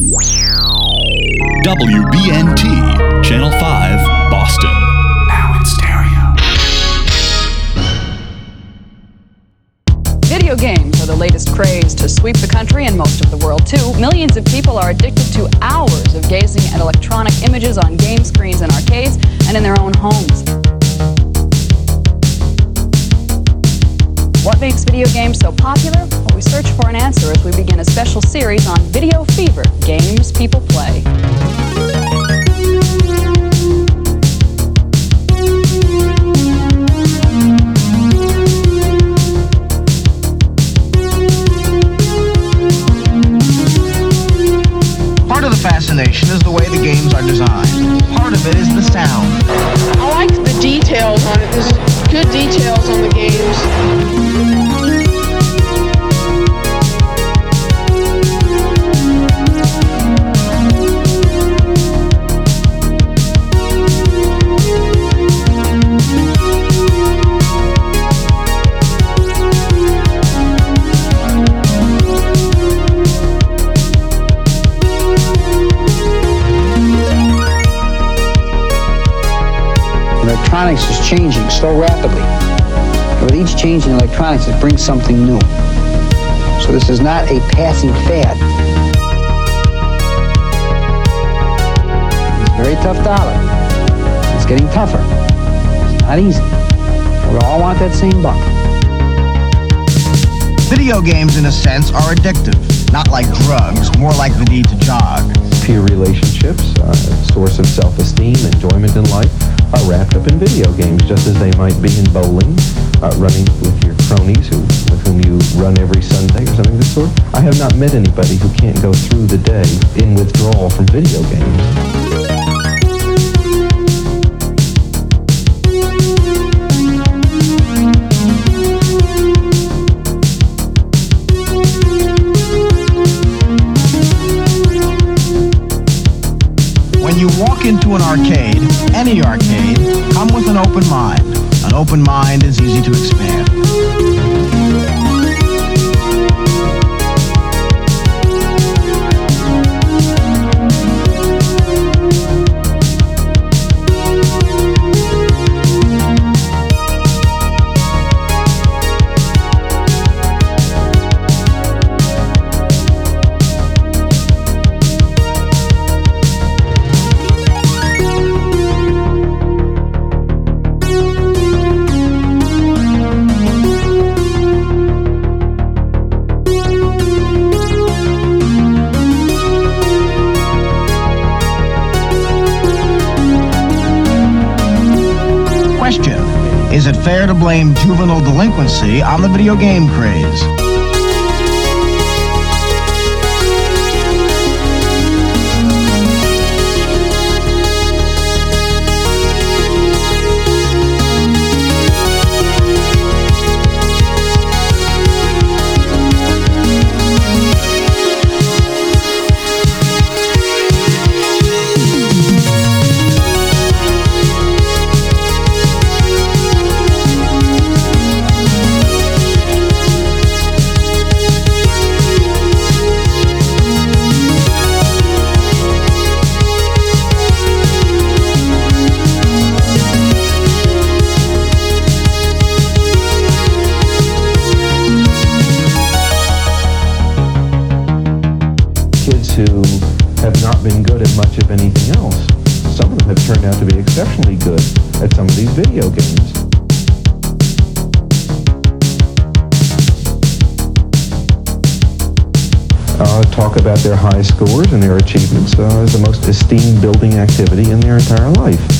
WBNT, Channel 5, Boston. Now in stereo. Video games are the latest craze to sweep the country and most of the world, too. Millions of people are addicted to hours of gazing at electronic images on game screens in arcades and in their own homes. What makes video games so popular? Well, we search for an answer as we begin a special series on Video Fever, games people play. Part of the fascination is the way the games are designed. Part of it is the sound. I like the details on it. There's good details on the games. Electronics is changing so rapidly. With each change in electronics, it brings something new. So this is not a passing fad. It's a very tough dollar. It's getting tougher. It's not easy. We all want that same buck. Video games, in a sense, are addictive. Not like drugs, more like the need to jog. Peer relationships, a source of self-esteem, enjoyment in life, are wrapped up in video games, just as they might be in bowling, running with your cronies with whom you run every Sunday or something of this sort. I have not met anybody who can't go through the day in withdrawal from video games. When you walk into an arcade, any arcade, come with an open mind. An open mind is easy to expand. Is it fair to blame juvenile delinquency on the video game craze? Who have not been good at much of anything else. Some of them have turned out to be exceptionally good at some of these video games. Talk about their high scores and their achievements as the most esteemed building activity in their entire life.